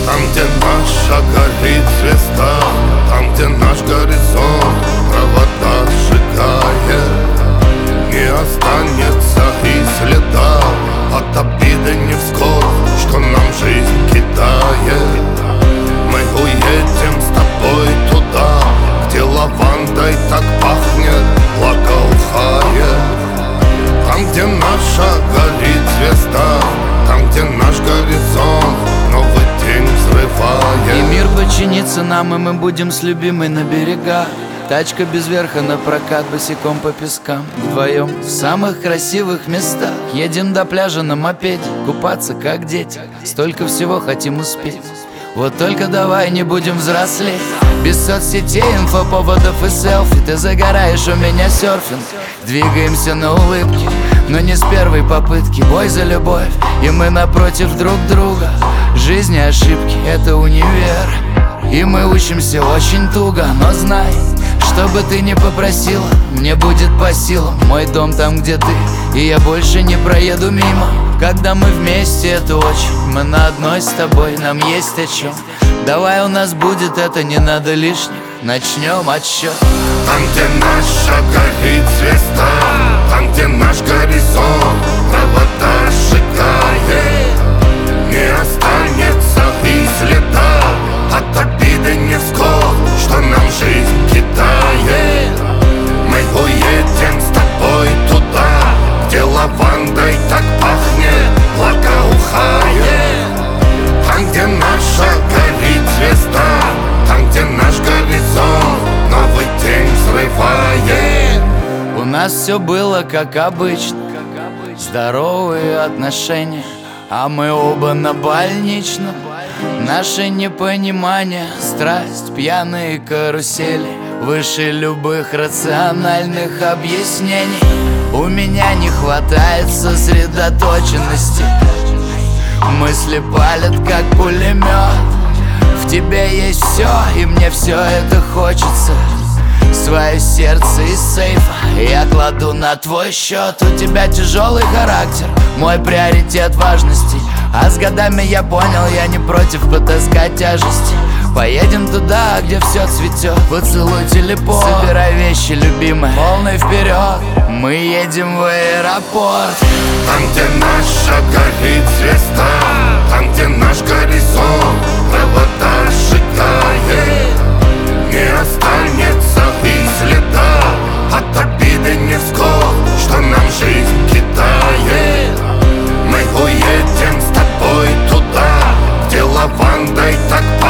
Там, где наша горит звезда, там, где наш горизонт провода сжигает, не останется и следа от обиды невзгод, что нам жизнь кидает. Мы уедем с тобой туда, где лавандой так пахнет, благоухает. Там, где наша горит звезда, там, где наш горизонт новый день взрывает. И мир подчинится нам, и мы будем с любимой на берегах. Тачка без верха на прокат, босиком по пескам. Вдвоем в самых красивых местах. Едем до пляжа на мопеде, купаться как дети. Столько всего хотим успеть. Вот только давай не будем взрослеть. Без соцсетей, инфоповодов и селфи. Ты загораешь, у меня серфинг. Двигаемся на улыбке, но не с первой попытки. Бой за любовь, и мы напротив друг друга. Жизнь и ошибки — это универ, и мы учимся очень туго. Но знай, что бы ты ни попросила, мне будет по силам. Мой дом там, где ты, и я больше не проеду мимо. Когда мы вместе, это очень. Мы на одной с тобой, нам есть о чем. Давай, у нас будет это, не надо лишних. Начнем отсчет. Там, где наша горит звезда, там, где наш горизонт провода сжигает, не останется и следа от обиды невзгод, что нам жизнь кидает. Мы уедем с тобой туда, где лавандой так пахнет, благоухает. Там, где наша горит звезда, там, где наш горизонт новый день взрывает. У нас все было как обычно, здоровые отношения, а мы оба на больничном. Наше непонимание, страсть, пьяные карусели выше любых рациональных объяснений. У меня не хватает сосредоточенности, мысли палят как пулемет. В тебе есть все, и мне все это хочется. Свое сердце из сейфа я кладу на твой счет. У тебя тяжелый характер, мой приоритет важности. А с годами я понял, я не против потаскать тяжести. Поедем туда, где все цветет. Поцелуй телепорт, собирай вещи, любимая, полный вперед. Мы едем в аэропорт. Там, где наша горит звезда, там, где наш горизонт провода сжигает, не останется и следа от обиды невзгод, что нам жизнь кидает. Мы уедем с тобой туда, где лавандой так пахнет,